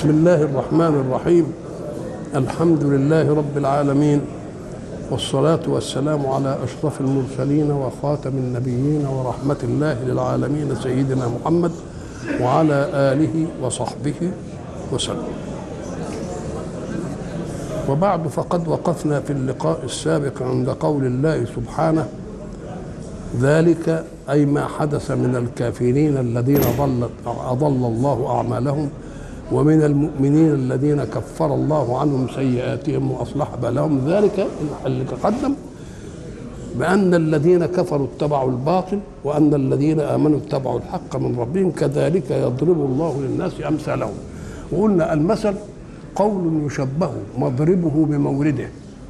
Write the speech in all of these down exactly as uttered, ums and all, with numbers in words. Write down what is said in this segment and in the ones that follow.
بسم الله الرحمن الرحيم. الحمد لله رب العالمين، والصلاة والسلام على أشرف المرسلين وخاتم النبيين ورحمة الله للعالمين سيدنا محمد وعلى آله وصحبه وسلم. وبعد، فقد وقفنا في اللقاء السابق عند قول الله سبحانه: ذلك أي ما حدث من الكافرين الذين ضلت أضل الله أعمالهم، ومن المؤمنين الذين كفر الله عنهم سيئاتهم وأصلح بالهم. ذلك اللي تقدم بأن الذين كفروا اتبعوا الباطل وأن الذين آمنوا اتبعوا الحق من ربهم، كذلك يضرب الله للناس أمثالهم. وقلنا المثل قول يشبه مضربه بمورده،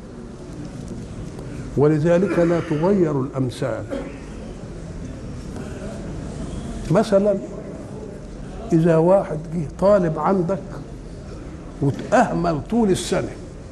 ولذلك لا تغير الأمثال. مثلا إذا واحد جه طالب عندك وتأهمل طول السنة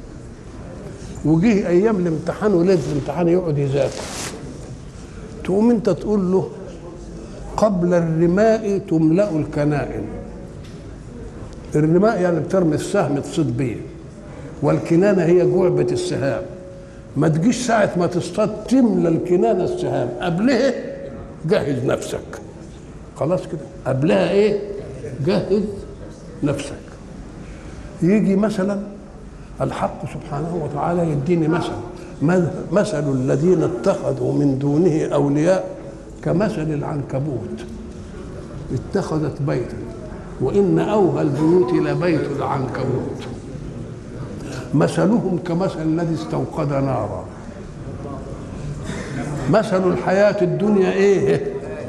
وجه أيام الامتحان وليلة الامتحان يقعد يذاكر، تقوم أنت تقول له: قبل الرماء تملأ الكنائن. الرماء يعني بترمي السهم تصيد بيه، والكنانة هي جعبة السهام. ما تجيش ساعة ما تصطاد تملى الكنانة السهام، قبلها جهز نفسك. خلاص كده، قبلها ايه؟ جهز نفسك. يجي مثلا الحق سبحانه وتعالى يديني مثل: مثل الذين اتخذوا من دونه أولياء كمثل العنكبوت اتخذت بيتا وإن أوهى البيوت لبيت العنكبوت مثلهم كمثل الذي استوقد نارا. مثل الحياة الدنيا ايه؟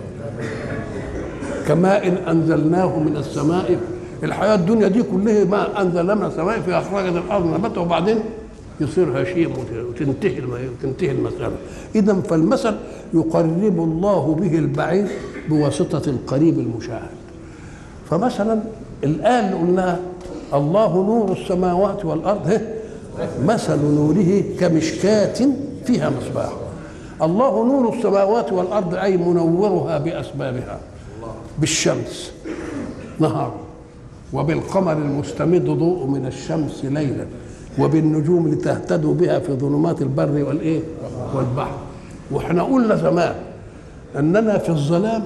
كماء أنزلناه من السماء. الحياة الدنيا دي كلها ما أنزل من السماء في أخرجت الأرض نباتها وبعدين يصير هشيم وتنتهي وتنتهي المسألة. إذا فالمثل يقرب الله به البعيد بواسطة القريب المشاهد. فمثلا الآية اللي قلناها: الله نور السماوات والأرض مثل نوره كمشكاة فيها مصباح. الله نور السماوات والأرض أي منورها بأسبابها، بالشمس نهار، وبالقمر المستمد ضوء من الشمس ليلا، وبالنجوم لتهتدوا بها في ظلمات البر والإيه والبحر. وإحنا قلنا زمان أننا في الظلام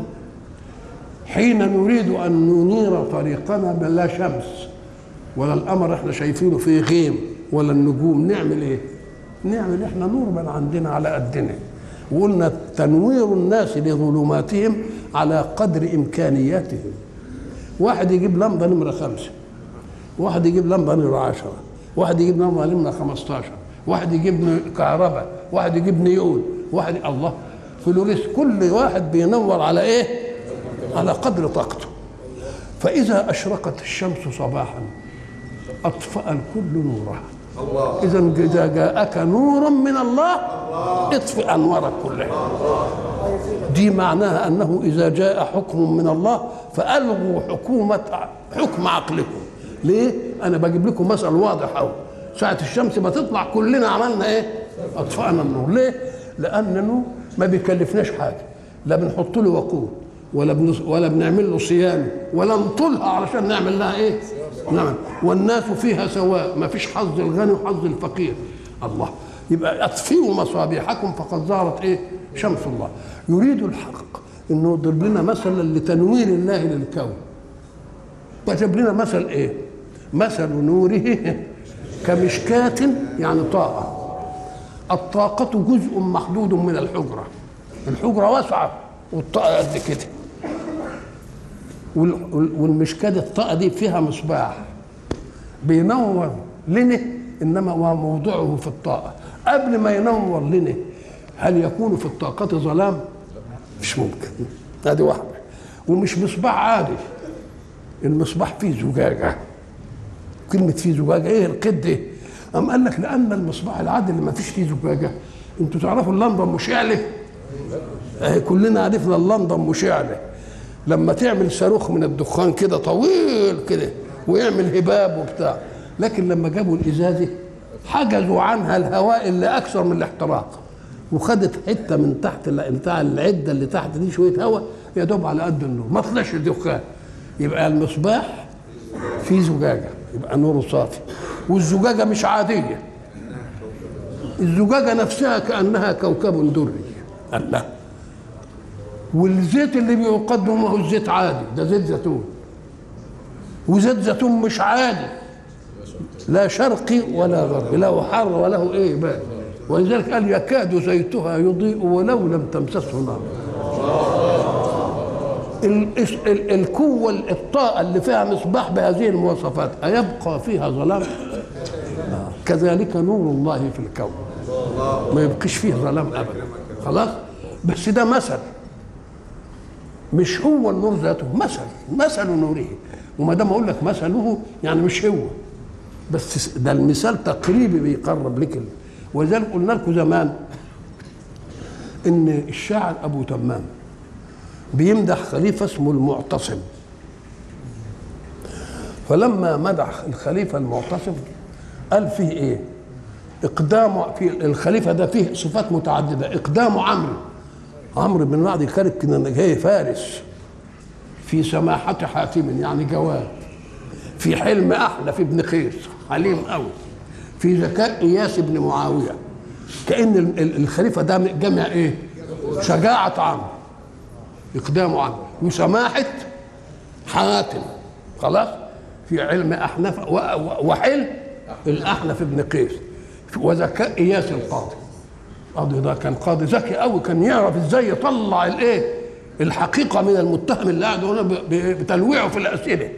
حين نريد أن ننير طريقنا بلا شمس ولا القمر احنا شايفينه فيه غيم ولا النجوم، نعمل ايه؟ نعمل احنا نور من عندنا على قدنا. وقلنا تنوير الناس لظلماتهم على قدر امكانياتهم. واحد يجيب لمبه نمره خمسه، واحد يجيب لمبه نمره عشره، واحد يجيب لمبه نمره خمستاشر، واحد يجيب كهرباء، واحد يجيب نيون، واحد الله فلوريس. كل واحد بينور على ايه؟ على قدر طاقته. فإذا أشرقت الشمس صباحا أطفأ الكل نورها. إذا إذا جاءك نور من الله اطفئ أنوارك كلها. دي معناها أنه إذا جاء حكم من الله فألغوا حكومة حكم عقلكم. ليه؟ أنا بجيب لكم مثل واضح أوي. ساعة الشمس ما تطلع كلنا عملنا إيه؟ أطفأنا النور. ليه؟ لأنه ما بيكلفناش حاجة، لا بنحط له وقود ولا بن... ولا بنعمل له صيانه ولا نطولها علشان نعمل لها ايه؟ نعم. والناس فيها سواء، ما فيش حظ الغني وحظ الفقير. الله. يبقى اطفئوا مصابيحكم فقد ظهرت ايه؟ شمس الله. يريد الحق انه يضرب لنا مثلا لتنوير الله للكون. وجاب لنا مثل ايه؟ مثل نوره كمشكاة، يعني طاقة. الطاقة جزء محدود من الحجرة. الحجرة واسعة والطاقة قد كده، والمشكاة الطاقة دي فيها مصباح بينور لنا، انما هو موضوعه في الطاقة. قبل ما ينور لنا هل يكون في الطاقة ظلام؟ مش ممكن. هذه واحدة. ومش مصباح عادي، المصباح فيه زجاجة. كلمة فيه زجاجة ايه القد ايه؟ أم قال لك لأن المصباح العادي اللي ما فيش فيه زجاجة، انتوا تعرفوا اللمبة مشعلة؟ اه كلنا عرفنا اللمبة مشعلة. لما تعمل صاروخ من الدخان كده طويل كده ويعمل هباب وبتاع، لكن لما جابوا الإزازة حجزوا عنها الهواء اللي أكثر من الاحتراق، وخدت حتة من تحت بتاع العدة اللي تحت دي شوية هواء يا دوب على قد النور، ما طلعش الدخان. يبقى المصباح في زجاجه يبقى نوره صافي، والزجاجه مش عاديه، الزجاجه نفسها كانها كوكب دري. الله. والزيت اللي بيقدم ما هو الزيت عادي، ده زيت زيتون، وزيت زيتون مش عادي، لا شرقي ولا غربي، له حر وله ايه بارد، ولذلك قال يكاد زيتها يضيء ولو لم تمسسه نار. القوة الطاقة اللي فيها مصباح بهذه المواصفات أيبقى فيها ظلام؟ آه. كذلك نور الله في الكون ما يبقيش فيه ظلام أبدا. خلاص؟ بس ده مثل، مش هو النور ذاته، مثل مثل نوره. وما دام اقول لك مثله يعني مش هو، بس ده المثال تقريبي بيقرب لك. ولذلك قلنا لكم زمان ان الشاعر ابو تمام بيمدح خليفه اسمه المعتصم، فلما مدح الخليفه المعتصم قال فيه ايه؟ اقدام في الخليفه ده فيه صفات متعدده. اقدام عمرو، عمرو بن معدي كان جاي فارس، في سماحه حاتم يعني جواد، في حلم احلف بن قيس حليم قوي، في ذكاء اياس بن معاويه، كان الخليفه ده جمع ايه؟ شجاعه عمرو، اقدام عمرو، وسماحه حاتم، خلاص، في علم احنف وحلم الاحنف بن قيس، وذكاء اياس القاضي. القاضي ده كان قاضي ذكي قوي، كان يعرف ازاي يطلع الايه؟ الحقيقه من المتهم اللي قاعد هنا بتلويعه في الاسئله.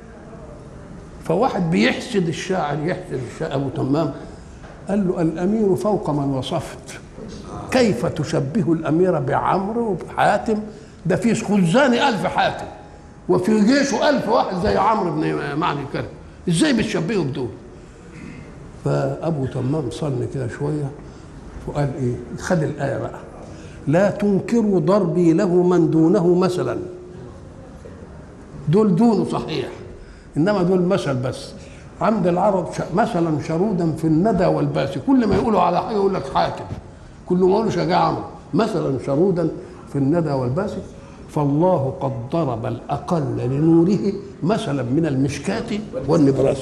فواحد بيحسد الشاعر، يحسد الشاعر ابو تمام، قال له الامير فوق من وصفت، كيف تشبه الامير بعمرو وبحاتم؟ ده في خزان الف حاتم وفي جيشه الف واحد زي عمرو بن معدي الكرم، ازاي بتشبهه بدول؟ فابو تمام صلي كده شويه وقال ايه؟ خد الايه بقى، لا تنكروا ضربي له من دونه مثلا. دول دونه صحيح، انما دول مثل بس. عند العرب مثلا شرودا في الندى والباس، كل ما يقولوا على حاجه يقول لك حاتم، كل ما يقولوا شجاع عمرو، مثلا شرودا في الندى والباس، فالله قد ضرب الاقل لنوره مثلا من المشكاة والنبراس.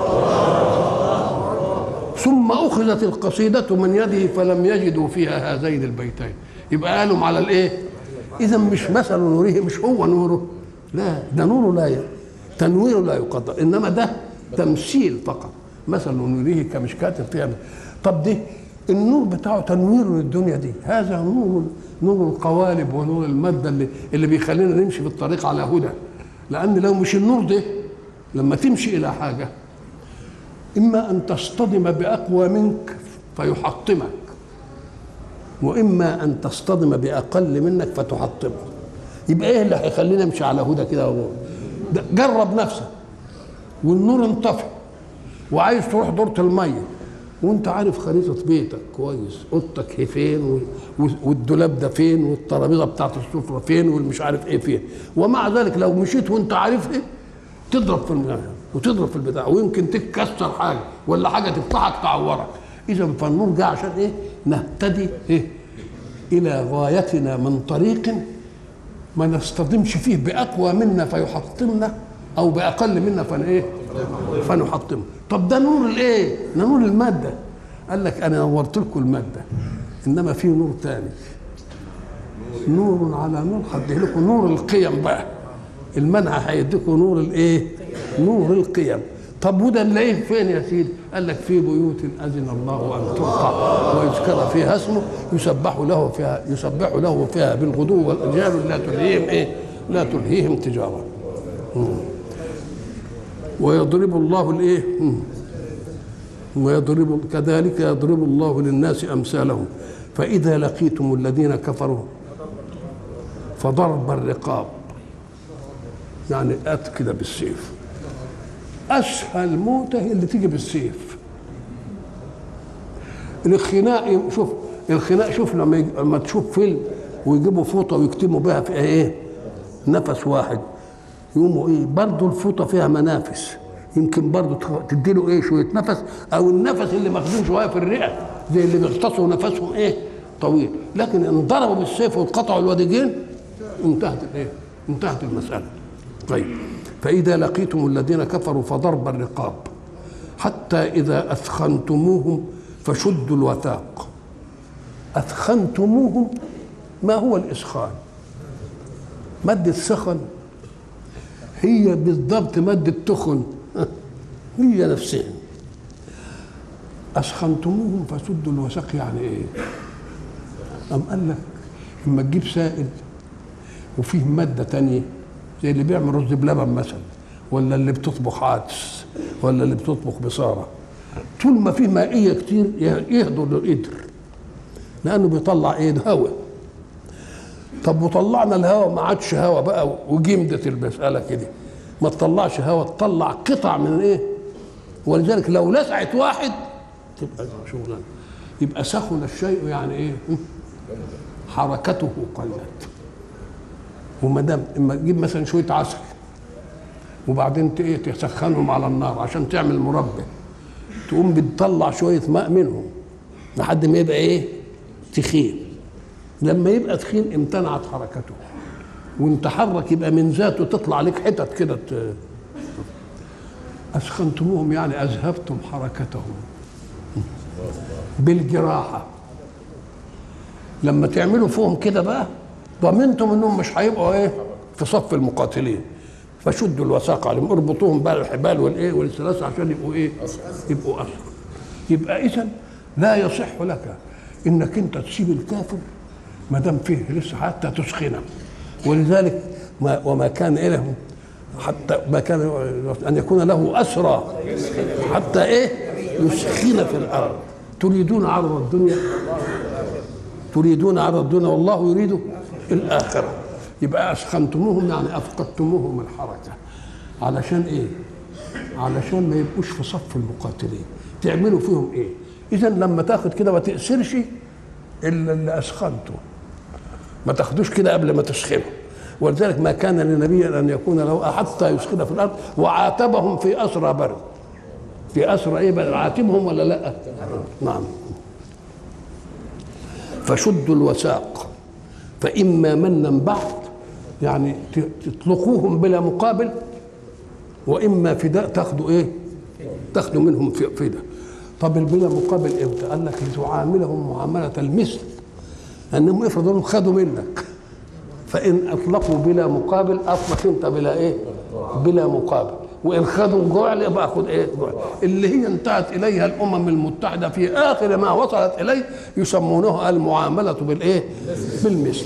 ثم اخذت القصيده من يده فلم يجدوا فيها هذين البيتين. يبقى قالوا على الايه؟ اذا مش مثل نوره، مش هو نوره، لا، ده نوره لا ي... تنويره لا يقدر، انما ده تمثيل فقط. مثل نوره كمشكاة فيها. طب دي النور بتاعه تنوير للدنيا دي، هذا نور، نور القوالب ونور الماده اللي اللي بيخلينا نمشي في الطريق على هدى. لان لو مش النور ده لما تمشي الى حاجه اما ان تصطدم باقوى منك فيحطمك، واما ان تصطدم باقل منك فتحطمه. يبقى ايه اللي هيخلينا نمشي على هدى كده؟ جرب نفسك والنور انطفى وعايز تروح دورة الميه وانت عارف خريطه بيتك كويس، اوضتك هي فين والدولاب ده فين والترابيزه بتاعت السفره فين والمش عارف ايه فين، ومع ذلك لو مشيت وانت عارف ايه تضرب في المكان وتضرب في البتاع ويمكن تتكسر حاجه ولا حاجه تفتحك تعورك. اذا فالنور جه عشان ايه؟ نهتدي ايه؟ الى غايتنا من طريق ما نصطدمش فيه باقوى منا فيحطمنا او باقل منا فن ايه؟ فنحطمه. طب ده نور الايه؟ ده نور الماده. قال لك انا نورت لكم الماده، انما في نور ثاني، نور على نور، هديه لكم نور القيم بقى. المنهى هيديكم نور الايه؟ نور القيم. طب وده نلاقيه فين يا سيدي؟ قال لك في بيوت اذن الله ان ترفع ويذكر فيها اسمه يسبح له فيها يسبح له فيها بالغدو والرجال لا تلهيهم ايه؟ لا تلهيهم تجاره. مم. ويضرب الله الايه؟ ويضرب كذلك يضرب الله للناس امثالهم فاذا لقيتم الذين كفروا فضرب الرقاب، يعني ات كده بالسيف. اسهل موته اللي تيجي بالسيف. الخناق، شوف الخناق، شوف لما لما تشوف فيلم ويجيبوا فوطه ويكتموا بها في ايه؟ نفس واحد، يقوموا ايه؟ برضه الفوطه فيها منافس، يمكن برضه تدي له ايه؟ شويه نفس، او النفس اللي ماخدين شويه في الرئه زي اللي بيغطسوا نفسهم ايه؟ طويل. لكن ان ضربوا بالسيف وانقطعوا الوديجين انتهت الايه؟ انتهت المساله. طيب فإذا لقيتم الذين كفروا فضرب الرقاب حتى إذا أثخنتموهم فشدوا الوثاق. أثخنتموهم، ما هو الإسخان؟ مادة سخن هي بالضبط مادة تخن، هي نفسها. أسخنتموهم فشدوا الوثاق يعني إيه؟ أم قال لك لما تجيب سائل وفيه مادة تانية زي اللي بيعمل رز بلبن مثلا، ولا اللي بتطبخ عدس، ولا اللي بتطبخ بصارة، طول ما فيه مائية كتير يهدر القدر لأنه بيطلع إيه؟ هواء. طب وطلعنا الهواء ما عادش هواء بقى وجمدت المسألة كده، ما تطلعش هواء، تطلع قطع من إيه؟ ولذلك لو لسعت واحد تبقى شغلانة. يبقى سخن الشيء يعني إيه؟ حركته قلت. وما دام اما تجيب مثلا شويه عسل وبعدين ايه تسخنهم على النار عشان تعمل مربى، تقوم بتطلع شويه ماء منهم لحد ما يبقى ايه؟ تخين. لما يبقى تخين امتنعت حركته، وانت حرك يبقى من ذاته تطلع لك حتت كده. اسخنتموهم يعني اذهبتم حركتهم بالجراحه. لما تعملوا فيهم كده بقى ضمنتم انهم مش هيبقوا ايه؟ في صف المقاتلين. فشدوا الوثاق عليهم، اربطوهم بقى الحبال والايه والسلاسل عشان يبقوا ايه؟ يبقوا اسرى. يبقى اذا لا يصح لك انك انت تسيب الكافر ما دام فيه لسه حتى تسخنه. ولذلك ما وما كان له حتى ما كان ان يكون له اسرى حتى ايه؟ يسخن في الارض. تريدون عرض الدنيا تريدون عرض الدنيا والله يريد الآخرة. يبقى أسخنتموهم يعني أفقدتموهم الحركة. علشان إيه؟ علشان ما يبقوش في صف المقاتلين. تعملوا فيهم إيه؟ إذا لما تاخد كده ما تأسرش إلا اللي أسخنته، ما تاخدوش كده قبل ما تسخنه. ولذلك ما كان لنبي أن يكون له حتى يسخن في الأرض. وعاتبهم في أسرى برد. في أسرى إيه بقى؟ عاتبهم ولا لأ؟ نعم. فشدوا الوثاق فإما منا بعد يعني تطلقوهم بلا مقابل، وإما فداء تاخدوا إيه؟ تاخدوا منهم فداء. طب بلا مقابل إمتى؟ قال لك لتعاملهم معاملة المثل، أنهم افرضوا انهم خدوا منك، فإن أطلقوا بلا مقابل أطلق أنت بلا إيه؟ بلا مقابل. وإن خدوا جعل يبقى أخذ إيه؟ جعل. اللي هي انتهت إليها الأمم المتحدة في آخر ما وصلت إليه يسمونه المعاملة بالإيه؟ بالمثل.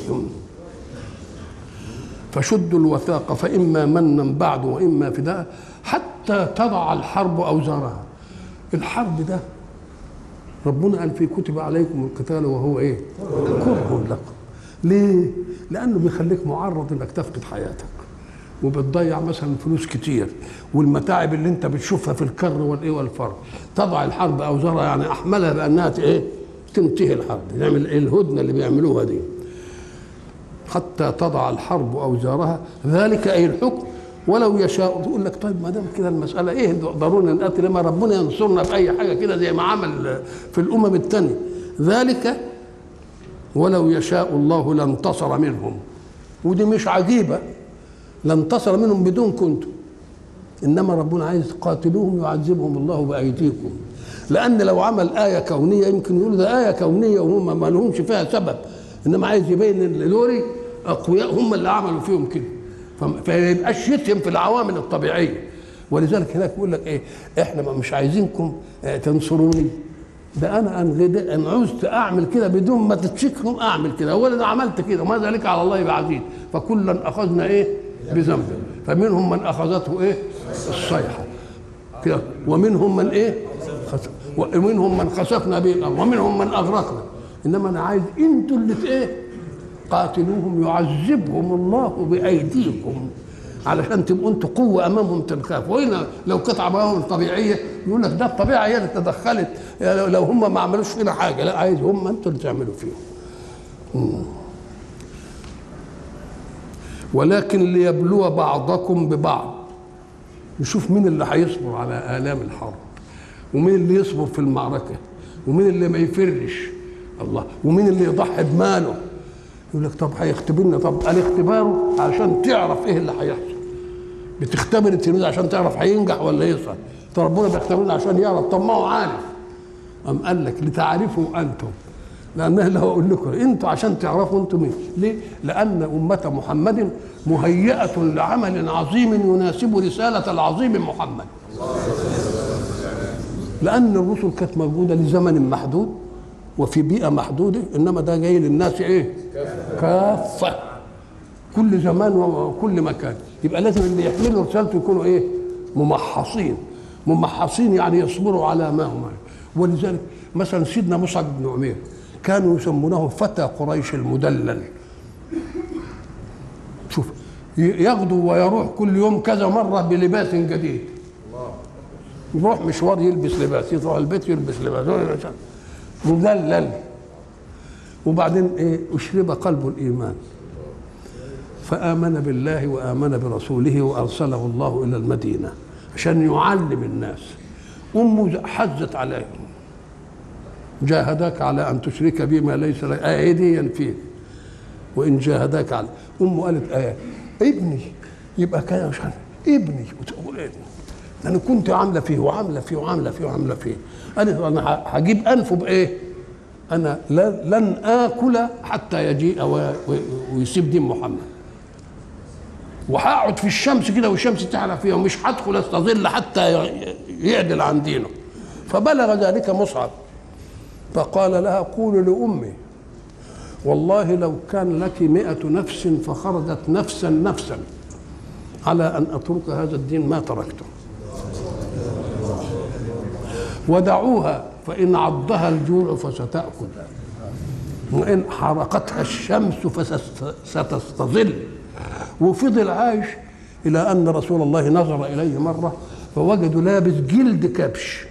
فشدوا الوثاق فإما منا بعد وإما فداء حتى تضع الحرب أوزارها. الحرب ده ربنا قال في كتب عليكم القتال وهو إيه؟ كره لكم. ليه؟ لأنه بيخليك معرض إنك تفقد حياتك، وبتضيع مثلا فلوس كتير، والمتاعب اللي انت بتشوفها في الكر والايه والفر. تضع الحرب اوزارها يعني احملها بانها ايه؟ تنتهي الحرب. نعمل ايه؟ الهدنه اللي بيعملوها دي. حتى تضع الحرب اوزارها ذلك اي الحكم ولو يشاء. تقول لك طيب ما دام كده المساله ايه ضروري نقاتل؟ لما ربنا ينصرنا باي حاجه كده زي ما عمل في الامم الثانيه. ذلك ولو يشاء الله لانتصر منهم. ودي مش عجيبه، لانتصر منهم بدون كنتم. انما ربنا عايز قاتلوهم يعذبهم الله بايديكم. لان لو عمل ايه كونيه يمكن يقول ده ايه كونيه وهم ما لهمش فيها سبب، انما عايز يبين ان دول اقوياء هم اللي عملوا فيهم كده، فما يبقاش يتهم في العوامل الطبيعيه. ولذلك هناك يقول لك ايه؟ احنا مش عايزينكم تنصروني، ده انا ان عوزت اعمل كده بدون ما تتشكهم اعمل كده. اولا انا عملت كده وما ذلك على الله بعزيز. فكلا اخذنا ايه؟ بذنبه. فمنهم من اخذته ايه؟ الصيحه كده، ومنهم من ايه؟ ومنهم من خسفنا به الارض، ومنهم من اغرقنا. انما انا عايز انتوا اللي ايه؟ قاتلوهم يعذبهم الله بايديكم، علشان تبقوا انتوا قوه امامهم تنخافوا. وهنا لو قطعه معاهم طبيعيه يقول لك ده الطبيعه هي اللي تدخلت، لو هم ما عملوش فينا حاجه. لا، عايز هم انتوا اللي تعملوا فيهم. ولكن ليبلو بعضكم ببعض. نشوف مين اللي هيصبر على آلام الحرب، ومين اللي يصبر في المعركة، ومين اللي ما يفرش الله، ومين اللي يضحي بماله. يقول لك طب هيختبرنا. طب الاختبار عشان تعرف ايه اللي هيحصل. بتختبر التلميذ عشان تعرف هينجح ولا يسقط، ربنا بيختبرنا عشان يعرف. طب ما هو عارف، أم قال لك لتعرفوا انتم، لأنه لو أقول لكم أنتم عشان تعرفوا أنتم مين. ليه؟ لأن أمة محمد مهيئة لعمل عظيم يناسب رسالة العظيم محمد. لأن الرسل كانت موجودة لزمن محدود وفي بيئة محدودة، إنما ده جاي للناس إيه؟ كافة، كل زمان وكل مكان. يبقى لازم اللي يحملوا رسالته يكونوا إيه؟ ممحصين. ممحصين يعني يصبروا على ما هم. ولذلك مثلا سيدنا مصعب بن عمير كانوا يسمونه فتى قريش المدلل. شوف، يغدو ويروح كل يوم كذا مرة بلباس جديد، يروح مشوار يلبس لباس، يروح البيت يلبس لباس، مدلل. وبعدين ايه؟ اشرب قلب الايمان فآمن بالله وآمن برسوله وأرسله الله إلى المدينة عشان يعلم الناس. أمه حزت عليه، جاهداك على أن تشرك بي ما ليس لك أيديا فيه وإن جاهداك على. أمه قالت آية ابني، يبقى كده مش عارف ابني، وتقول ابني أنا كنت عاملة فيه وعاملة فيه وعاملة فيه وعاملة فيه. قالت أنا هجيب أنفه بإيه؟ أنا لن آكل حتى يجيء ويسيب دين محمد، وهقعد في الشمس كده والشمس تعلى فيها، ومش هدخل استظل حتى يعدل عن دينه. فبلغ ذلك مصعب فقال لها قولوا لأمي والله لو كان لك مئة نفس فخرجت نفسا نفسا على أن أترك هذا الدين ما تركته، ودعوها فإن عضها الجوع فستأكل وإن حرقتها الشمس فستستظل. وفضل عايش إلى أن رسول الله نظر إليه مرة فوجدوا لابس جلد كبش،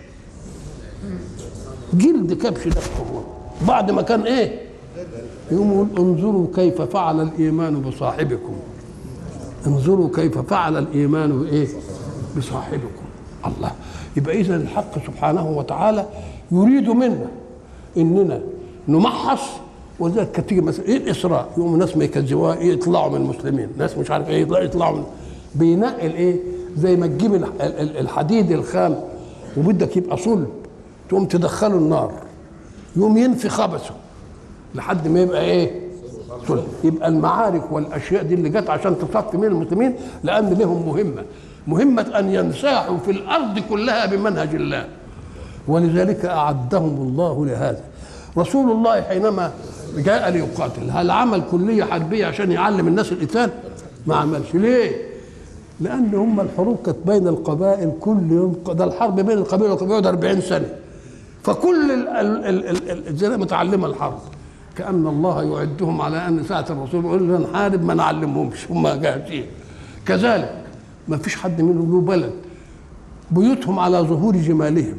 جلد كبش ده بعد ما كان إيه؟ يقول انظروا كيف فعل الإيمان بصاحبكم، انظروا كيف فعل الإيمان بإيه؟ بصاحبكم. الله. يبقى إذن الحق سبحانه وتعالى يريد منا إننا نمحص. وذلك كانت تيجي مثلا ايه الاسراء، يقوموا ناس ما يكذبوها يطلعوا من المسلمين، ناس مش عارف ايه يطلعوا من، بينقل ايه؟ زي ما تجيب الحديد الخام وبدك يبقى صلب تقوم تدخله النار يقوم ينفي خبثه لحد ما يبقى ايه؟ صلب. يبقى المعارك والاشياء دي اللي جت عشان تصفي من المسلمين لان لهم مهمه، مهمه ان ينساحوا في الارض كلها بمنهج الله، ولذلك اعدهم الله لهذا. رسول الله حينما جاء ليقاتل هل عمل كلية حربية عشان يعلم الناس القتال؟ ما عملش. ليه؟ لأن هم الحروب كانت بين القبائل كل يوم، ده الحرب بين القبائل والقبائل أربعين سنة، فكل الجزيرة متعلمة الحرب، كأن الله يعدهم على أن ساعة الرسول يقول لنا نحارب ما نعلمهمش، هم جاهزين. كذلك ما فيش حد منهم له بلد، بيوتهم على ظهور جمالهم،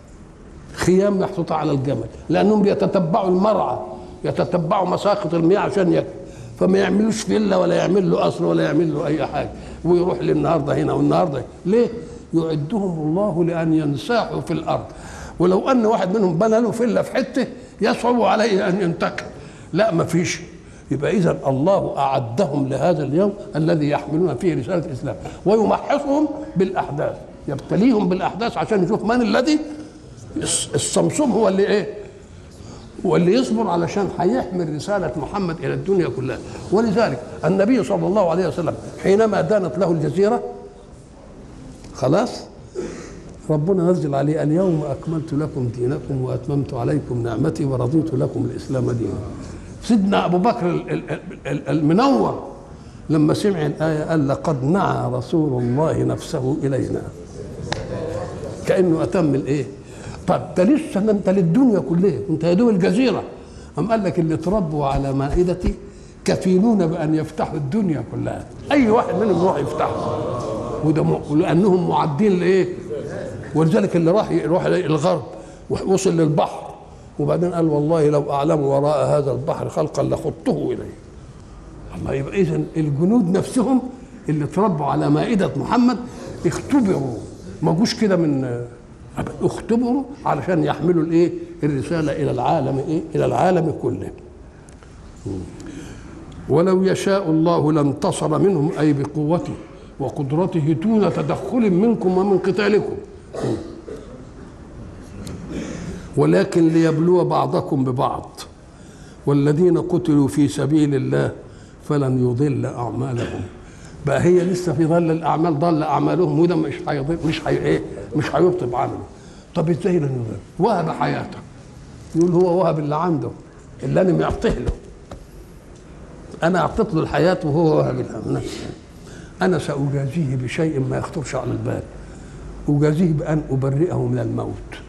خيام محطوطة على الجمل، لأنهم بيتتبعوا المرعى، يتتبعوا مساقط المياه عشان ياكل، فما يعملوش فيلا ولا يعمل له قصر ولا يعمل له أي حاجة، ويروح للنهارده هنا والنهارده. ليه؟ يعدهم الله لأن ينساحوا في الأرض. ولو أن واحد منهم بنى له فيلا في حتة يصعب عليه أن ينتقل، لا ما فيش. يبقى إذن الله أعدهم لهذا اليوم الذي يحملون فيه رسالة الإسلام، ويمحصهم بالأحداث، يبتليهم بالأحداث عشان يشوف من الذي الصمصوم هو اللي ايه؟ هو اللي يصبر علشان هيحمل رسالة محمد إلى الدنيا كلها. ولذلك النبي صلى الله عليه وسلم حينما دانت له الجزيرة خلاص ربنا نزل عليه اليوم أكملت لكم دينكم وأتممت عليكم نعمتي ورضيت لكم الإسلام دينا. سيدنا أبو بكر المنور لما سمع الآية قال لقد نعى رسول الله نفسه إلينا، كأنه أتم الإيه؟ طب ده لسه انت للدنيا كلها، انت يا دوب الجزيره. أم قال لك اللي تربوا على مائدتي كفيلون بأن يفتحوا الدنيا كلها، أي واحد منهم يروح يفتحها، وده لأنهم معدين لإيه؟ ولذلك اللي راح يروح الغرب وصل للبحر وبعدين قال والله لو أعلم وراء هذا البحر خلقا لخضته إليه. الله. يبقى إذن الجنود نفسهم اللي تربوا على مائدة محمد اختبروا، ما جوش كده من اختبروا علشان يحملوا الايه؟ الرساله الى العالم ايه؟ الى العالم كله. ولو يشاء الله لانتصر منهم اي بقوته وقدرته دون تدخل منكم ومن قتالكم، ولكن ليبلو بعضكم ببعض، والذين قتلوا في سبيل الله فلن يضل أعمالهم. بقى هي لسه في ظل الأعمال، ضل أعمالهم، وده مش هيضل، مش هي ايه مش هيبطل عمله. طب ازاي لن يضل؟ وهب حياته، يقول هو وهب اللي عنده، اللي انا معطيه له، انا اعطيت له الحياه وهو وهب نفسه. انا ساجازيه بشيء ما يخطرش على البال، اجازيه بان ابرئه من الموت.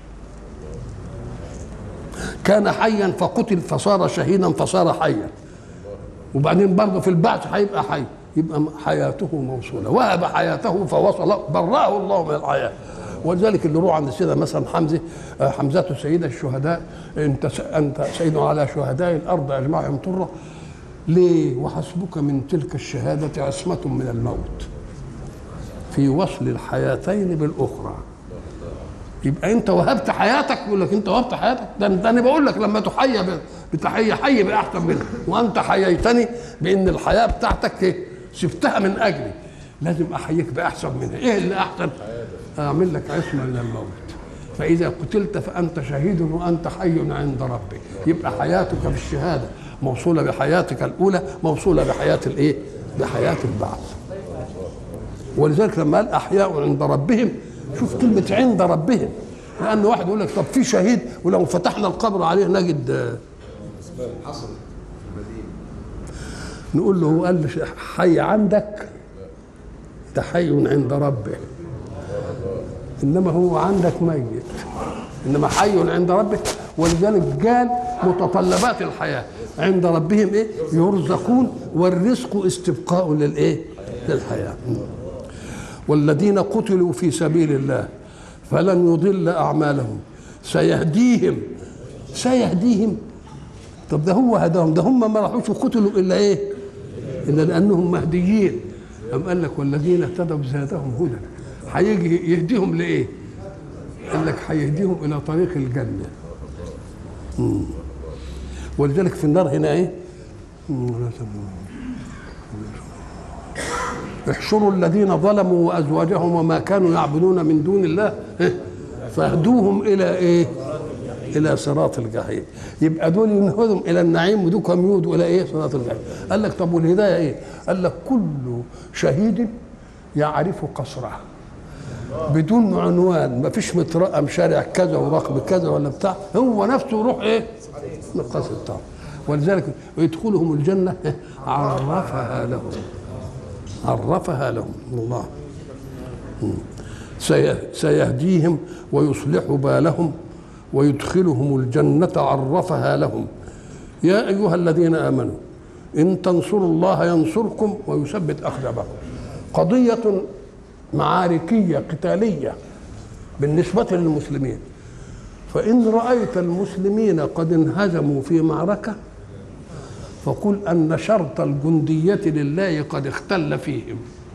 كان حيا فقتل فصار شهيدا فصار حيا، وبعدين برضه في البعث هيبقى حي، يبقى حياته موصوله. وهب حياته فوصل، برأه الله من الحياه. ولذلك اللي روح عند السيده مثلا حمزه، حمزه سيد الشهداء، انت انت سيد على شهداء الارض اجمعهم طره، ليه؟ وحسبك من تلك الشهاده عصمه من الموت في وصل الحياتين بالاخرى. يبقى انت وهبت حياتك، يقول لك انت وهبت حياتك، ده انا بقول لك لما تحيى بتحيه حي باحسن منها، وانت حييتني بان الحياه بتاعتك ايه؟ سبتها من اجلي، لازم احييك باحسن منها. ايه اللي احسن؟ اعمل لك عصمه من الموت، فاذا قتلت فانت شهيد وانت حي عند ربك. يبقى حياتك في الشهاده موصوله بحياتك الاولى، موصوله بحياه الايه؟ بحياه البعث. ولذلك لما قال احياء عند ربهم، شوف كلمه عند ربهم، لان واحد يقول لك طب في شهيد ولو فتحنا القبر عليه نجد حصل المدينه، نقول له هو قال حي عندك، ده حي عند ربه، انما هو عندك ميت، انما حي عند ربك. ولذلك قال متطلبات الحياه عند ربهم ايه؟ يرزقون، والرزق استبقاء للايه؟ للحياه. والذين قتلوا في سبيل الله فلن يضل اعمالهم سيهديهم. سيهديهم، طب ده هو هداهم، ده هم ما راحوش وقتلوا الا ايه؟ الا لانهم مهديين. أم قال لك والذين اهتدوا زادهم هدى. هيجي يهديهم لايه؟ قال لك هيهديهم الى طريق الجنه. مم. ولذلك في النار هنا ايه؟ احشروا الذين ظلموا وازواجهم وما كانوا يعبدون من دون الله فاهدوهم الى ايه؟ الى صراط الجحيم. يبقى دول ينهدهم الى النعيم، ودول يودوا الى ايه؟ صراط الجحيم. قال لك طب والهدايه ايه؟ قال لك كل شهيد يعرف قصره بدون عنوان، ما فيش مترقم شارع كذا ورقم كذا ولا بتاع، هو نفسه يروح ايه؟ القصر بتاعه. ولذلك يدخلهم الجنه عرفها لهم، عرفها لهم الله. سيهديهم ويصلح بالهم ويدخلهم الجنة عرفها لهم. يا أيها الذين آمنوا إن تنصروا الله ينصركم ويثبت أقدامكم. قضية معاركية قتالية بالنسبة للمسلمين، فإن رأيت المسلمين قد انهزموا في معركة فقل أن شرط الجندية لله قد اختل فيهم.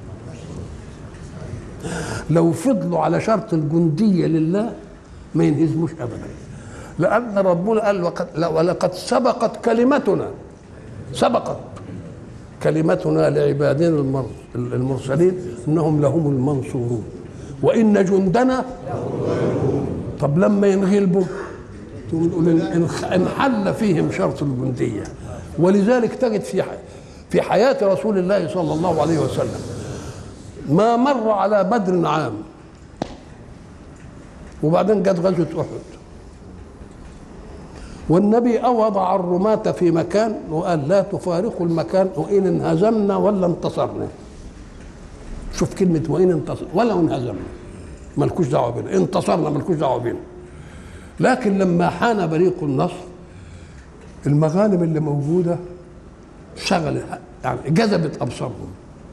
لو فضلوا على شرط الجندية لله ما ينهزموش أبدا، لأن ربنا قال ولقد سبقت كلمتنا، سبقت كلمتنا لعبادنا المرسلين إنهم لهم المنصورون وإن جندنا. طب لما ينغلبوا تقول انحل فيهم شرط الجندية. ولذلك تجد في في حياة رسول الله صلى الله عليه وسلم ما مر على بدر عام وبعدين جت غزوة أحد، والنبي وضع الرماة في مكان وقال لا تفارقوا المكان وإن انهزمنا ولا انتصرنا. شوف كلمة وإن انتصر ولا انهزمنا مالكوش دعوة بنا، انتصرنا مالكوش دعوة بنا. لكن لما حان بريق النصر المغانم اللي موجودة شغلت يعني جذبت أبصارهم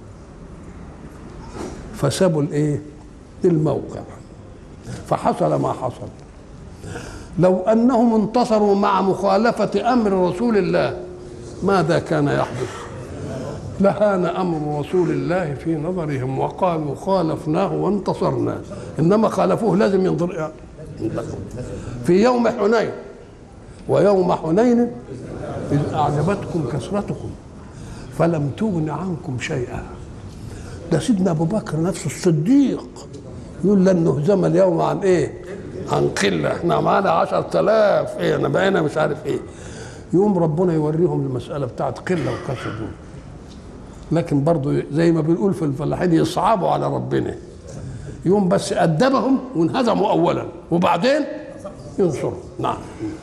فسابوا الايه؟ الموقع، فحصل ما حصل. لو انهم انتصروا مع مخالفة امر رسول الله ماذا كان يحدث؟ لهان امر رسول الله في نظرهم وقالوا خالفناه وانتصرنا، انما خالفوه لازم ينظر في يوم حنين ويوم حنين إذ أعجبتكم كثرتكم فلم تغن عنكم شيئا. ده سيدنا ابو بكر نفسه الصديق يقول لن نهزم اليوم عن ايه؟ عن قله، احنا معانا عشرة آلاف، ايه انا بقينا مش عارف ايه. يوم ربنا يوريهم المساله بتاعت قله وكسر دول، لكن برضه زي ما بنقول في الفلاحين يصعبوا على ربنا. يوم بس أدبهم وانهزموا أولا وبعدين ينصروا. نعم.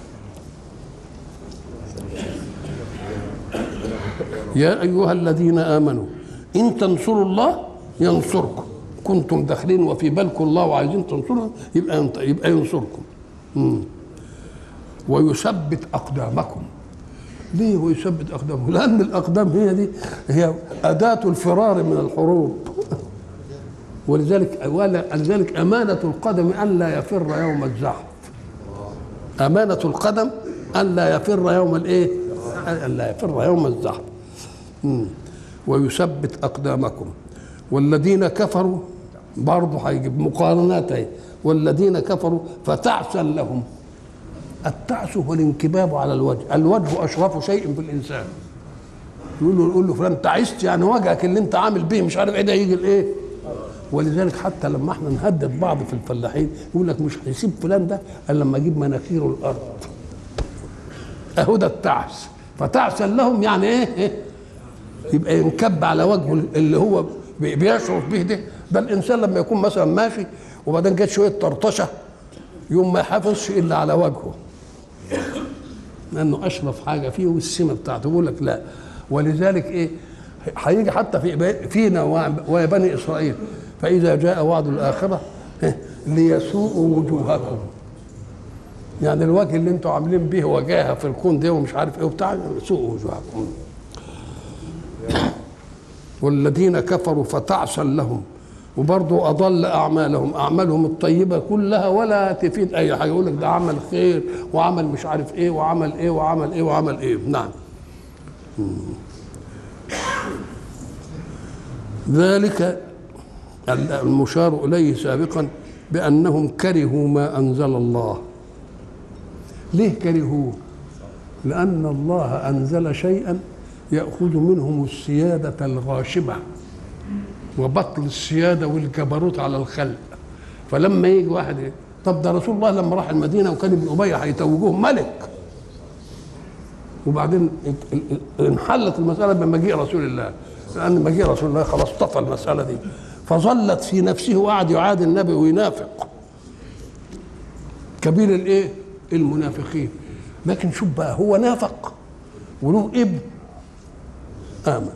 يا أيها الذين آمنوا إن تنصروا الله ينصركم، كنتم داخلين وفي بالكم الله وعايزين تنصروا يبقى يبقى ينصركم. مم. ويثبت أقدامكم. ليه ويثبت أقدامهم؟ لأن الأقدام هي دي هي أداة الفرار من الحروب، ولذلك ولذلك أمانة القدم أن لا يفر يوم الزحف. أمانة القدم أن لا يفر يوم الإيه؟ أن لا يفر يوم الزحف. ويثبت أقدامكم. والذين كفروا برضه هيجيب مقارنات اهي، والذين كفروا فتعسا لهم. التعس هو الانكباب على الوجه، الوجه أشرف شيء في الإنسان. يقول له يقول له فلان تعست، يعني وجهك اللي أنت عامل به مش عارف إيه ده يجي الإيه؟ ولذلك حتى لما احنا نهدد بعض في الفلاحين يقول لك مش هيسيب فلان ده الا لما اجيب مناخيره الارض. اهو ده التعس. فتعسا لهم يعني ايه؟ إيه؟ يبقى ينكب على وجهه اللي هو بيشعر به ده. ده الانسان لما يكون مثلا ماشي وبعدين جت شويه طرطشه يوم ما يحافظش الا على وجهه، لانه اشرف حاجه فيه والسمه بتاعته. يقول لك لا. ولذلك ايه؟ هيجي حتى في فينا ويا بني اسرائيل فاذا جاء وعد الاخره ليسوءوا وجوهكم، يعني الوجه اللي انتم عاملين به وجاهه في الكون ده ومش عارف ايه وبتاع، يسوءوا وجوهكم. والذين كفروا فتعسا لهم، وبرضه اضل اعمالهم، اعمالهم الطيبه كلها ولا تفيد اي حاجه. يقول لك ده عمل خير وعمل مش عارف ايه وعمل ايه وعمل ايه وعمل ايه. نعم. ذلك المشار إليه سابقا بأنهم كرهوا ما أنزل الله. ليه كرهوه؟ لأن الله أنزل شيئا يأخذ منهم السيادة الغاشمة وبطل السيادة والجبروت على الخلق. فلما يجي واحد، طب ده رسول الله لما راح المدينة وكان ابن أبي هيتوجوه ملك، وبعدين انحلت المسألة بمجيء رسول الله، لأن مجيء رسول الله خلاص طفى المسألة دي، فظلت في نفسه وقعد يعادي النبي وينافق كبير الايه؟ المنافقين. لكن شوف بقى، هو نافق وله ابن آمن،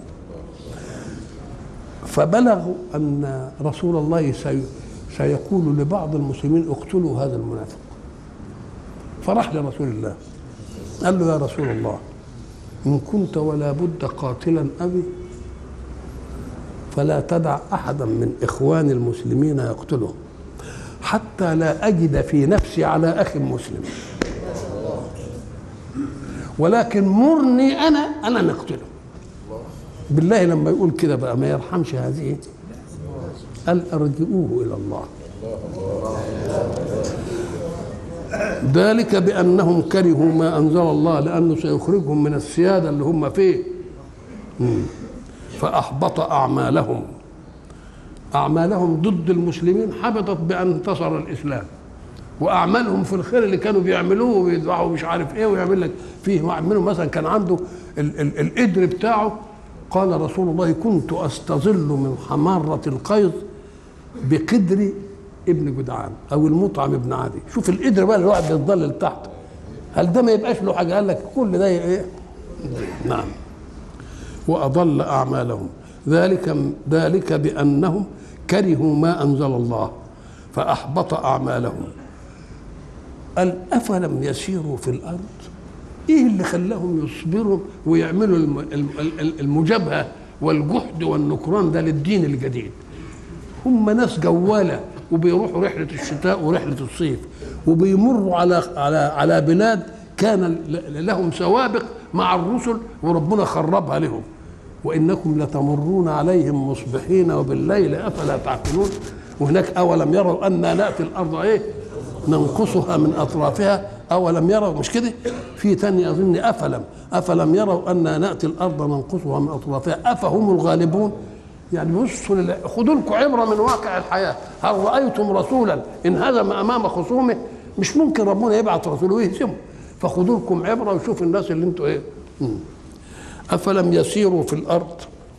فبلغوا أن رسول الله سي سيقول لبعض المسلمين اقتلوا هذا المنافق. فراح لرسول الله قال له يا رسول الله إن كنت ولا بد قاتلا أبي فلا تدع أحدا من إخوان المسلمين يقتله حتى لا أجد في نفسي على أخي مسلم، ولكن مرني أنا أنا نقتله. بالله لما يقول كده بقى ما يرحمش هذه. قال ارجئوه إلى الله. ذلك بأنهم كرهوا ما أنزل الله، لأنه سيخرجهم من السيادة اللي هم فيه. فأحبط أعمالهم. أعمالهم ضد المسلمين حبطت بأن انتصر الإسلام، وأعمالهم في الخير اللي كانوا بيعملوه ويدفعوا مش عارف إيه ويعمل لك فيه. منهم مثلا كان عنده ال ال القدر بتاعه، قال رسول الله كنت أستظل من حمارة القيظ بقدر ابن جدعان أو المطعم ابن عدي. شوف القدر بقى اللي الواحد بيتضلل تحته، هل ده ما يبقاش له حاجة؟ قال لك كل ده إيه؟ نعم. وأضل أعمالهم. ذلك ذلك بأنهم كرهوا ما أنزل الله فأحبط أعمالهم. قال أفلم يسيروا في الأرض؟ إيه اللي خلاهم يصبروا ويعملوا المجابهة والجحد والنكران ده للدين الجديد؟ هم ناس جوالة وبيروحوا رحلة الشتاء ورحلة الصيف، وبيمروا على على على بلاد كان لهم سوابق مع الرسل وربنا خربها لهم. وإنكم لتمرون عليهم مصبحين وبالليل أفلا تعقلون. وهناك أولم يروا أنا نأتي الأرض إيه؟ ننقصها من أطرافها أولم يروا، مش كده؟ في تاني أظن أفلم أفلم يروا أنا نأتي الأرض ننقصها من أطرافها أفهم الغالبون. يعني بصوا لل... خدوا لكم عبره من واقع الحياه. هل رايتم رسولا انهزم امام خصومه؟ مش ممكن ربنا يبعث رسوله ويهزمه. فخدوا لكم عبره وشوفوا الناس اللي انتوا ايه. مم. افلم يسيروا في الارض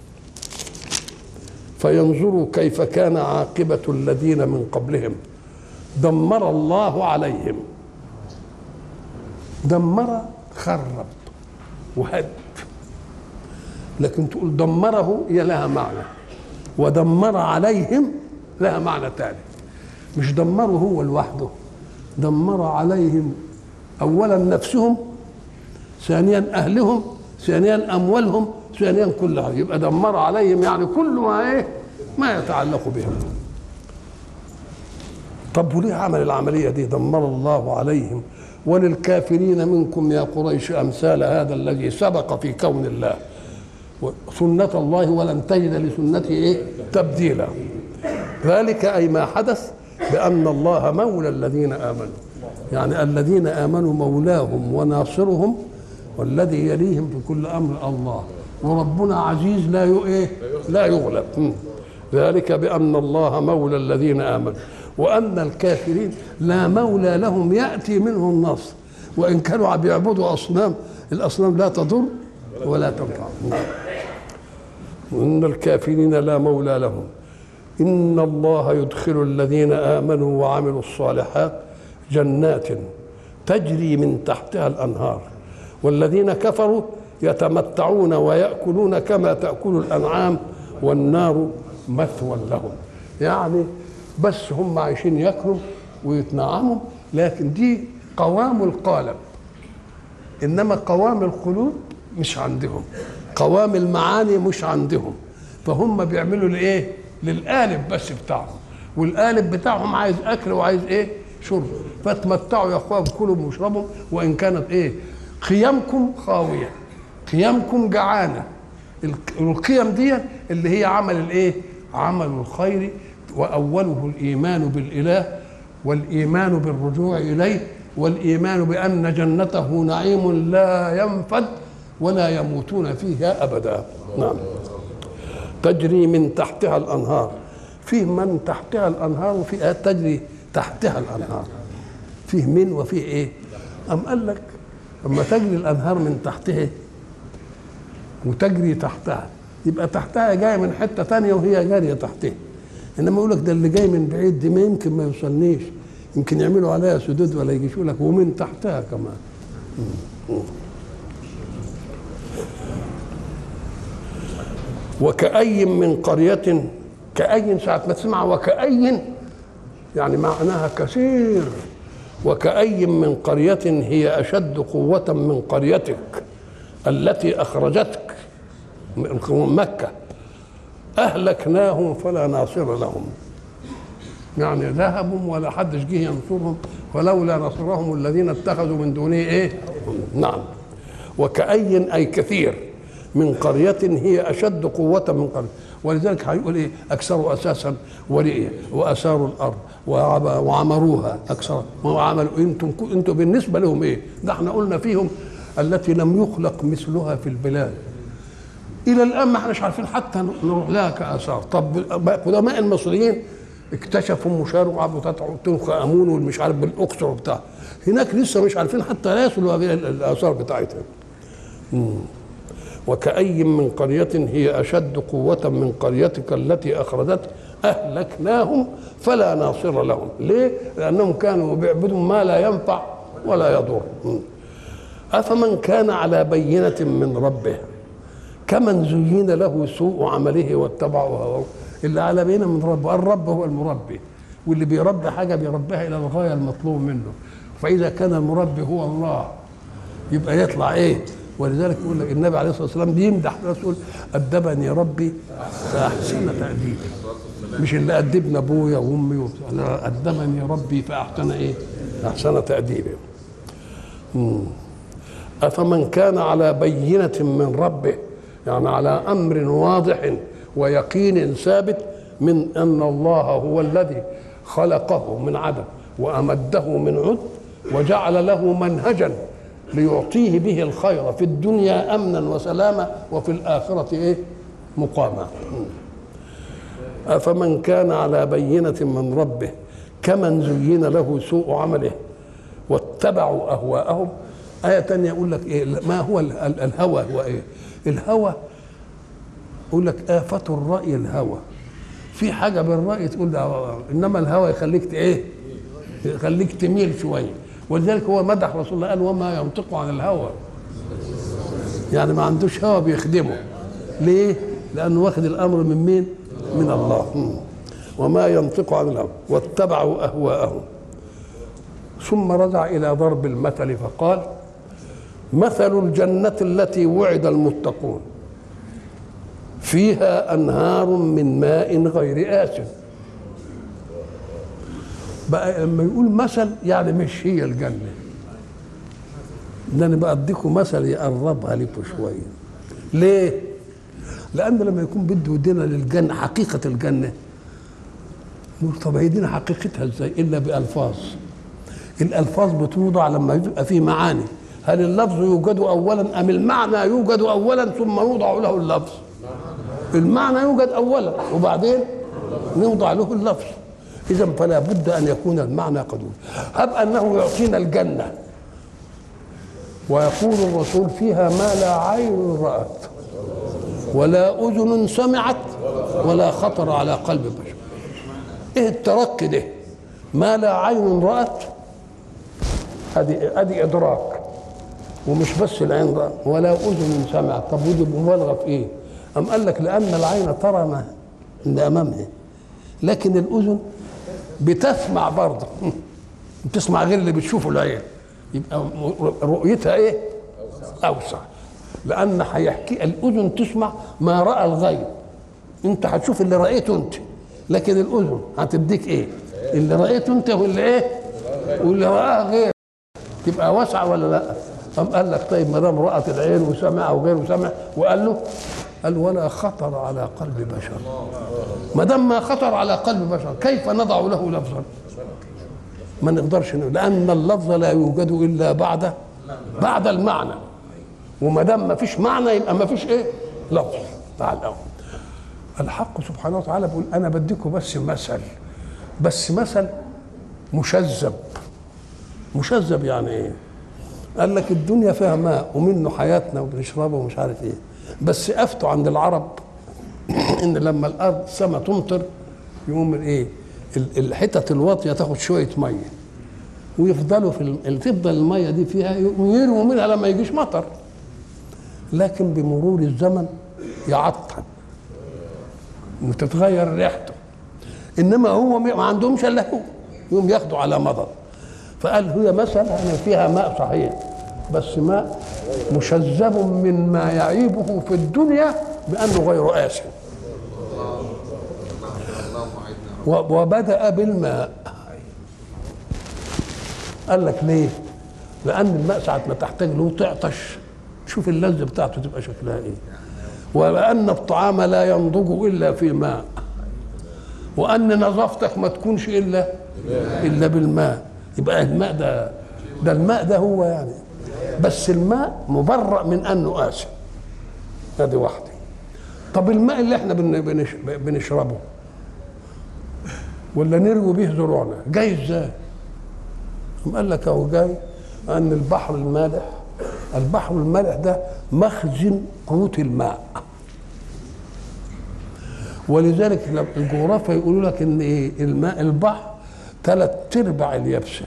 فينظروا كيف كان عاقبه الذين من قبلهم دمر الله عليهم. دمر خرب وهد، لكن تقول دمره هي لها معنى، ودمر عليهم لها معنى ثالث. مش دمره هو لوحده، دمر عليهم اولا نفسهم، ثانيا اهلهم، ثانيا اموالهم، ثانيا كل حاجه. يبقى دمر عليهم يعني كل ما ايه ما يتعلق بهم. طب وليه عمل العمليه دي؟ دمر الله عليهم وللكافرين منكم يا قريش امثال هذا الذي سبق في كون الله سنة الله ولن تجد لسنته ايه تبديلا. ذلك اي ما حدث بان الله مولى الذين امنوا، يعني الذين امنوا مولاهم وناصرهم، والذي يليهم في كل امر الله، وربنا عزيز لا ايه لا يغلب. ذلك بان الله مولى الذين امنوا وان الكافرين لا مولى لهم ياتي منه النصر، وان كانوا بيعبدوا اصنام، الاصنام لا تضر ولا تنفع. وان الكافرين لا مولى لهم. ان الله يدخل الذين امنوا وعملوا الصالحات جنات تجري من تحتها الانهار، والذين كفروا يتمتعون ويأكلون كما تأكل الأنعام والنار مثوى لهم. يعني بس هم عايشين ياكلوا ويتنعموا، لكن دي قوام القالب، انما قوام القلوب مش عندهم، قوام المعاني مش عندهم. فهم بيعملوا لايه؟ للقالب بس بتاعهم، والقالب بتاعهم عايز اكل وعايز ايه؟ شرب. فتمتعوا يا اخوان كلوا واشربوا، وان كانت ايه؟ قيمكم خاويه، قيمكم جعانه. القيم دي اللي هي عمل الايه؟ عمل الخير، واوله الايمان بالاله، والايمان بالرجوع اليه، والايمان بان جنته نعيم لا ينفد ولا يموتون فيها ابدا. نعم. تجري من تحتها الانهار، فيه من تحتها الانهار وفي ايات تجري تحتها الانهار، فيه من وفيه ايه؟ ام قال لك اما تجري الانهار من تحتها وتجري تحتها، يبقى تحتها جايه من حته ثانيه وهي جاريه تحتها. انما يقول لك ده اللي جاي من بعيد دي ما يمكن ما يوصلنيش، يمكن يعملوا عليها سدود ولا يجيش. يقول لك ومن تحتها كمان. وكأي من قرية، كأي ساعة ما تسمع وكأي يعني معناها كثير. وكأي من قرية هي أشد قوة من قريتك التي أخرجتك من مكة أهلكناهم فلا ناصر لهم. يعني ذهبوا ولا حدش جه ينصرهم، ولولا نصرهم الذين اتخذوا من دونه ايه؟ نعم. وكأي أي كثير من قرية هي أشد قوة من قرية، ولذلك هيقول ايه؟ أكثروا أساسا ورئية وأثاروا الأرض وعمروها أكثر وعملوا. انتم انتم بالنسبة لهم ايه؟ ده احنا قلنا فيهم التي لم يخلق مثلها في البلاد. إلى الآن ما احناش عارفين حتى نروح لها كآثار. طب قدماء المصريين اكتشفوا مشارع وتنخ امون والمش عارف بالاقصر وبتاع، هناك لسه مش عارفين حتى لا يصلوا الاثار بتاعتها. وكأي من قرية هي أشد قوة من قريتك التي أخرجتك أهلكناهم فلا ناصر لهم. ليه؟ لأنهم كانوا بيعبدوا ما لا ينفع ولا يضر. أفمن كان على بينة من ربه كمن زين له سوء عمله واتبعه هواه. اللي على بينة من ربه، الرب هو المربي، واللي بيربي حاجة بيربيها إلى الغاية المطلوب منه. فإذا كان المربي هو الله يبقى يطلع إيه؟ ولذلك يقول لك النبي عليه الصلاة والسلام بيمدح الرسول: أدبني ربي فأحسن تأديبي. مش اللي أدبنا أبويا وأمي، لا، أدبني ربي فأحسن إيه؟ أحسن تأديبي. أفمن كان على بينة من ربه، يعني على أمر واضح ويقين ثابت من أن الله هو الذي خلقه من عدم وأمده من عد وجعل له منهجا ليعطيه به الخير في الدنيا أمنا وسلاما وفي الآخرة إيه؟ مقاما. أفمن كان على بينة من ربه كمن زين له سوء عمله واتبعوا أهواءهم. آية تانية يقول لك إيه؟ ما هو الهوى؟ هو إيه؟ الهوى يقول لك آفة الرأي الهوى. في حاجة بالرأي تقول ده، إنما الهوى يخليك إيه؟ يخليك تميل شوية. ولذلك هو مدح رسول الله قال وما ينطق عن الهوى، يعني ما عندوش هوى بيخدمه. ليه؟ لأنه واخد الأمر من مين؟ من الله. وما ينطق عن الهوى واتبعوا أهواءهم. ثم رجع إلى ضرب المثل فقال مثل الجنة التي وعد المتقون فيها أنهار من ماء غير آسن. بقى لما يقول مثل يعني مش هي الجنة، ده أنا بقى أديكم مثل يقربها لكم شوية. ليه؟ لأن لما يكون بده يدينا للجنة حقيقة الجنة نقول طب هيدينا حقيقتها ازاي؟ إلا بألفاظ. الألفاظ بتوضع لما يبقى فيه معاني. هل اللفظ يوجد أولا أم المعنى يوجد أولا ثم يوضع له اللفظ؟ المعنى يوجد أولا وبعدين نوضع له اللفظ. إذا فلا بد أن يكون المعنى قد وجد. هب أنه يعطينا الجنة ويقول الرسول فيها ما لا عين رأت ولا أذن سمعت ولا خطر على قلب بشر. إيه الترك ده؟ ما لا عين رأت هذه هذه إدراك، ومش بس العين رأت ولا أذن سمعت. طب ودي مبالغة في إيه؟ أم قال لك لأن العين ترى ما اللي أمامها، لكن الأذن بتسمع برضه بتسمع غير اللي بتشوفه العين، يبقى رؤيتها إيه؟ أوسع. لأن هيحكي الأذن تسمع ما رأى الغير، أنت هتشوف اللي رأيته أنت، لكن الأذن هتديك إيه؟ اللي رأيته أنت واللي إيه؟ واللي رآه غير، تبقى واسعة ولا لا؟ قام قال لك طيب ما دام رأت العين وسمع وغيره سمع، وقال له قال ولا خطر على قلب بشر. ما دام ما خطر على قلب بشر كيف نضع له لفظا؟ ما نقدرش، لأن اللفظ لا يوجد إلا بعد بعد المعنى، وما دام ما فيش معنى يبقى ما فيش ايه؟ لفظ. تعال الأول الحق سبحانه وتعالى بيقول انا بديكم بس مثل، بس مثل مشذب. مشذب يعني ايه؟ قال لك الدنيا فيها ماء ومنه حياتنا وبنشربه ومش عارف ايه، بس افتوا عند العرب ان لما الارض السماء تمطر يقوم ايه؟ الحتت الواطيه تاخد شويه ميه ويفضلوا في تفضل الميه دي فيها يرموا منها لما يجيش مطر، لكن بمرور الزمن يعطل وتتغير ريحته. انما هو ما عندهمش الا هو، يوم ياخدوا على مضض. فقال هي مثلا أنا فيها ماء صحيح بس ماء مشذب من ما يعيبه في الدنيا بانه غير آسن. وبدأ بالماء. قال لك ليه؟ لأن الماء ساعة ما تحتاج له تعطش شوف اللذة بتاعته تبقى شكلها ايه. وأن الطعام لا ينضج إلا في ماء، وأن نظافتك ما تكونش إلا إلا بالماء. يبقى الماء ده ده الماء ده هو يعني، بس الماء مبرأ من أنه آسن. هذه واحدة. طب الماء اللي احنا بنشربه ولا نروي به زروعنا جاي ازاي؟ قال لك اهو جاي أن البحر المالح، البحر المالح ده مخزن قوت الماء. ولذلك الجغرافيا يقولوا لك ان ايه؟ الماء البحر ثلاث ارباع اليابسه،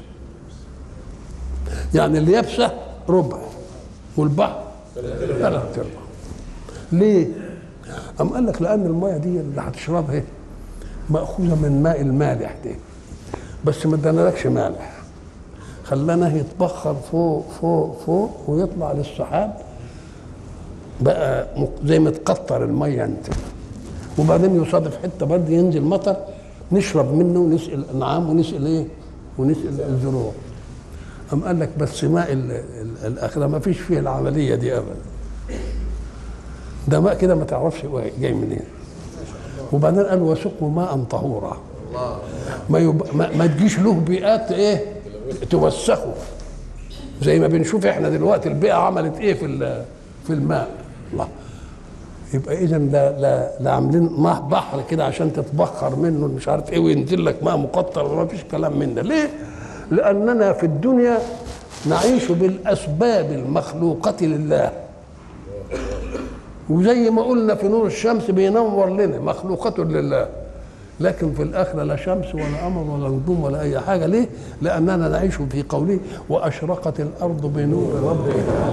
يعني اليابسه ربع والبحر ثلاث ارباع. ليه؟ قام قال لك لان الميه دي اللي هتشربها ماخوذه من ماء المالح ده، بس ما ادانالكش مالح، خلاناه يتبخر فوق فوق فوق ويطلع للسحاب بقى زي ما تقطر الميه انت، وبعدين يصادف حته برضه ينزل مطر نشرب منه ونسقي الانعام ونسقي ايه؟ ونسقي الزروع. قام قال لك بس ماء الاخره ما فيش فيه العمليه دي ابدا، ده ماء كده ما تعرفش جاي منين. وبعدين قال وسقوا ماء طهورا، ما, يب... ما ما تجيش له بيئات ايه توسخه زي ما بنشوف احنا دلوقتي البيئه عملت ايه في في الماء. الله يبقى اذا لا لا لا عاملين ماء بحر كده عشان تتبخر منه مش عارف ايه وينزل لك ماء مقطر وما فيش كلام من ده. ليه؟ لاننا في الدنيا نعيش بالاسباب المخلوقه لله، وزي ما قلنا في نور الشمس بينور لنا مخلوقة لله، لكن في الآخرة لا شمس ولا قمر ولا نجوم ولا أي حاجة. ليه؟ لأننا نعيش في قوله وأشرقت الأرض بنور ربها،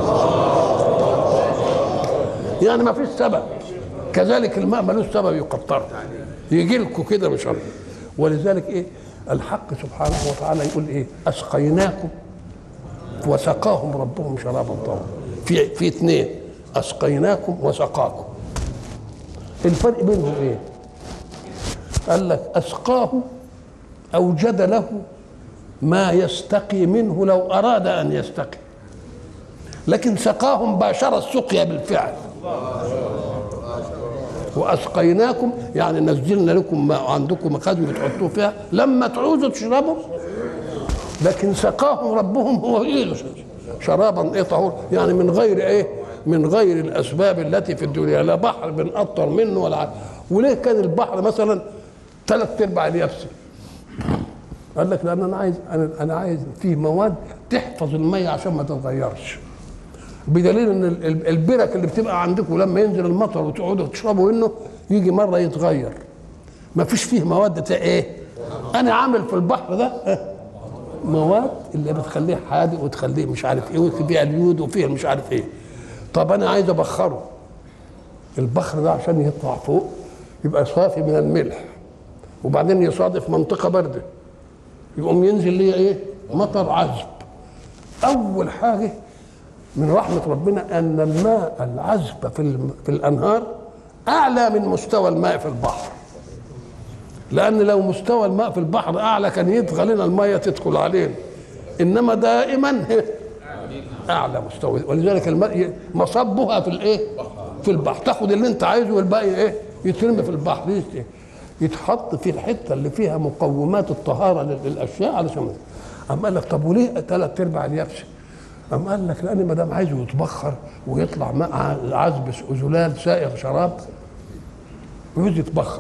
يعني ما فيش سبب. كذلك الماء ملوش سبب يقطره يجي لكم كده مش عارف. ولذلك إيه الحق سبحانه وتعالى يقول إيه أسقيناكم وسقاهم ربهم شرابا طهورا. في في اثنين أسقيناكم وسقاكم، الفرق بينهم ايه؟ قال لك أسقاه أوجد له ما يستقي منه لو أراد أن يستقي، لكن سقاهم باشر السقيا بالفعل. وأسقيناكم يعني نزلنا لكم ما عندكم مخازن بتحطوه فيها لما تعوزوا تشربوا، لكن سقاهم ربهم هو ايه؟ شرابا ايه طهور، يعني من غير ايه؟ من غير الاسباب التي في الدنيا، لا بحر بنقطر منه ولا عارف. وليه كان البحر مثلا ثلاث ارباع اليابسه؟ قال لك لان انا عايز انا انا عايز فيه مواد تحفظ الميه عشان ما تتغيرش، بدليل ان البرك اللي بتبقى عندكم لما ينزل المطر وتقعدوا تشربوا منه يجي مره يتغير، ما فيش فيه مواد ايه؟ انا عامل في البحر ده مواد اللي بتخليه حادق وتخليه مش عارف ايه وفيها اليود وفيها مش عارف ايه. طب انا عايز ابخره، البخر ده عشان يطلع فوق يبقى صافي من الملح، وبعدين يصادف منطقه بارده يقوم ينزل ليه ايه؟ مطر عذب. اول حاجه من رحمه ربنا ان الماء العذب في في الانهار اعلى من مستوى الماء في البحر، لان لو مستوى الماء في البحر اعلى كان يطغى لنا الميه تدخل علينا، انما دائما اعلى مستوى. ولذلك الماء مصبها في الايه؟ في البحر، تاخد اللي انت عايزه والباقي ايه؟ يترمي في البحر، يتحط في الحته اللي فيها مقومات الطهاره للاشياء علشان. اما قال لك طب وليه ثلاث ارباع اليابسه؟ اما قال لك لان ما دام عايزه يتبخر ويطلع ماء عذب زلال سائغ شراب ويجي يتبخر.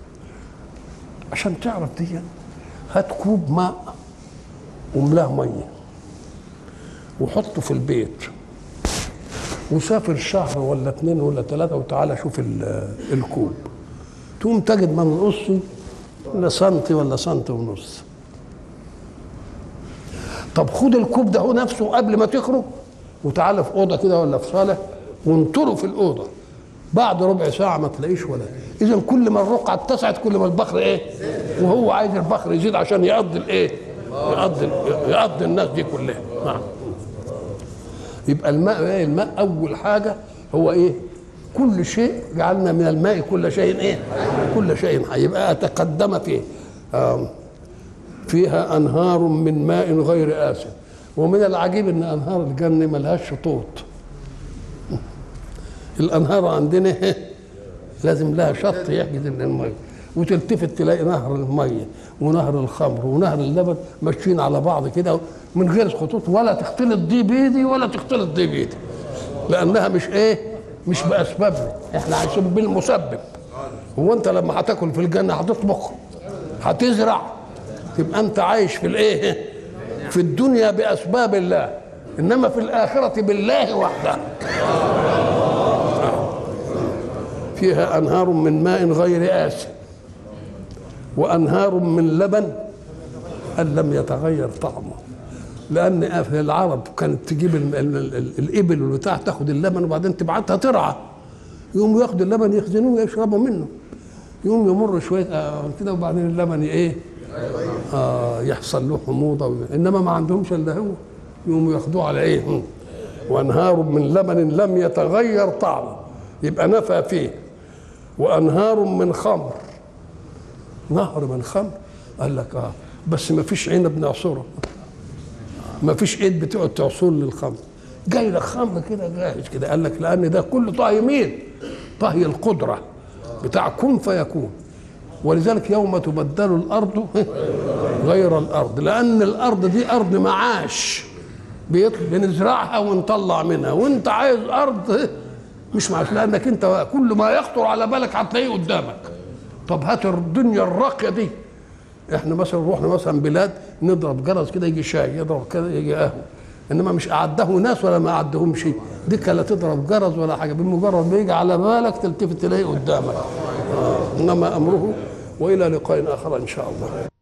عشان تعرف دي هات كوب ماء وملاه ميه وحطه في البيت وسافر شهر ولا اثنين ولا ثلاثه وتعالى شوف الكوب، تقوم تجد ما نقص ولا سنتي ولا سنتي ونص. طب خد الكوب ده هو نفسه قبل ما تخرج وتعالى في اوضه كده ولا في صاله وانطره في الاوضه، بعد ربع ساعه ما تلاقيش ولا. اذا كل ما الرقعه اتسعت كل ما البخر ايه؟ وهو عايز البخر يزيد عشان يقضي الايه؟ يقضي يقضي الناس دي كلها. نعم. يبقى الماء ايه؟ الماء اول حاجه هو ايه؟ كل شيء جعلنا من الماء كل شيء ايه؟ كل شيء حي. يبقى تقدم فيه فيها انهار من ماء غير آسن. ومن العجيب ان انهار الجنه ملهاش شطوط. الانهار عندنا لازم لها شط يحجز الميه، وتلتفت تلاقي نهر الميه ونهر الخمر ونهر اللبن ماشيين على بعض كده من غير خطوط، ولا تختلط دي بيدي ولا تختلط دي بيدي، لانها مش ايه؟ مش باسبابنا، احنا عايشين بالمسبب. هو انت لما هتاكل في الجنه هتطبخ هتزرع، تبقى انت عايش في الايه؟ في الدنيا باسباب الله، انما في الاخره بالله وحده. فيها انهار من ماء غير آسن وانهار من لبن ان لم يتغير طعمه. لان العرب كانت تجيب الابل والبتاع تاخد اللبن وبعدين تبعتها ترعى، يقوموا ياخدوا اللبن يخزنوه ويشربوا منه، يقوم يمر شويه كده وبعدين اللبن ايه؟ آه يحصل له حموضه، انما ما عندهمش الا هو، يقوموا ياخدوه على ايه؟ وانهار من لبن لم يتغير طعمه، يبقى نفى فيه. وانهار من خمر، نهر من خمر قال لك اه بس ما فيش عنب نعصره، ما فيش ايد بتقعد تعصر للخمر، جاي لك خمر كده جاهز كده. قال لك لان ده كله طهي مين؟ طهي القدره بتاع كن فيكون. ولذلك يوم تبدل الارض غير الارض، لان الارض دي ارض معاش بنزرعها ونطلع منها، وانت عايز ارض مش معش، لانك انت كل ما يخطر على بالك هتلاقيه قدامك. طب هات الدنيا الراقيه دي، احنا مثلا رحنا مثلا بلاد نضرب جرس كده يجي شاي، يضرب كده يجي قهوه، انما مش اعده ناس ولا ما اعدهم شيء، دي لا تضرب جرس ولا حاجه، بمجرد ما يجي على بالك تلتفت تلاقيه قدامك. آه. انما امره والى لقاء اخر ان شاء الله.